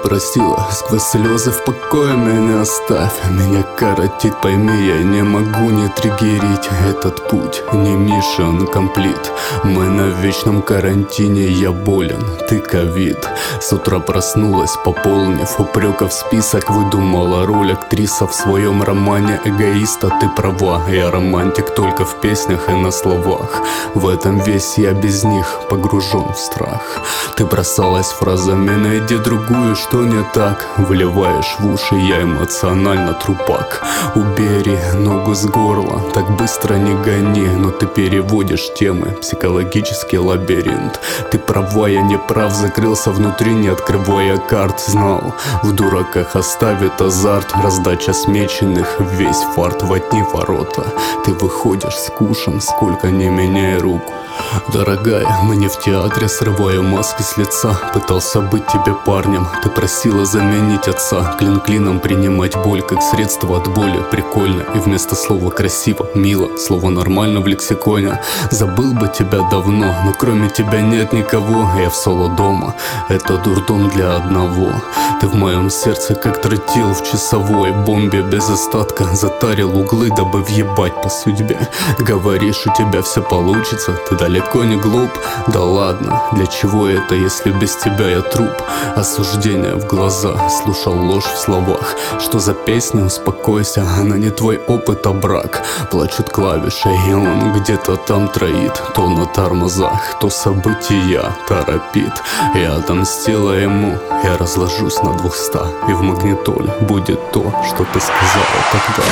просила сквозь слезы: в покое меня оставь. Меня коротит, пойми, я не могу не триггерить. Этот путь не mission комплит. Мы на вечном карантине, я болен, ты ковид. С утра проснулась, пополнив упреков список. Выдумала роль актриса в своем романе эгоиста. Ты права, я романтик только в песнях и на словах. В этом весь я, без них погружен в страх. Ты бросалась фразами: найди другую, что не так. Вливаешь в уши, я эмоционально трупак. Убери ногу с горла, так быстро не гони. Но ты переводишь темы, психологический лабиринт. Ты права, я не прав, закрылся внутри, не открывая карт. Знал, в дураках оставит азарт. Раздача смеченных, весь фарт в одни ворота. Ты выходишь с кушем, сколько не меняй руку. Дорогая, мы не в театре, срываю маски с лица. Пытался быть тебе парнем, ты просила заменить отца. Клин клином принимать боль как средство от боли. Прикольно, и вместо слова красиво, мило, слово нормально в лексиконе. Забыл бы тебя давно, но кроме тебя нет никого. Я в соло дома, это дурдом для одного. Ты в моем сердце как тротил в часовой бомбе. Без остатка затарил углы, дабы въебать по судьбе. Говоришь, у тебя все получится, ты далеко не глуп. Да ладно, для чего это, если без тебя я труп? Осуждение в глаза, слушал ложь в словах. Что за песня, успокойся, она не твой опыт, а брак. Плачут клавиши, и он где-то там троит. То на тормозах, то события торопит. Я отомстила ему, я разложусь на 200. И в магнитоле будет то, что ты сказала тогда.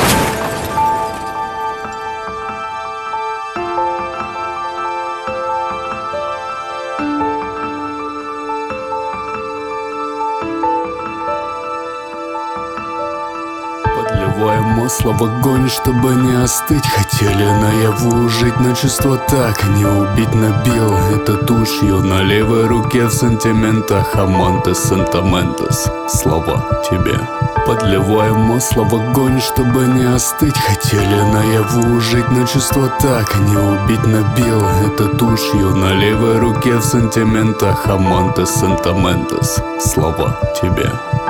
Подливаем масло в огонь, чтобы не остыть. Хотели наяву жить, но чувство так не убить. Набил это тушью на левой руке в сантиментах. Амантес сентаментес, слова тебе. Подливаем масло в огонь, чтобы не остыть. Хотели наяву жить, но чувство так не убить. Набил это тушью на левой руке в сантиментах. Амантес сентаментес, слова тебе.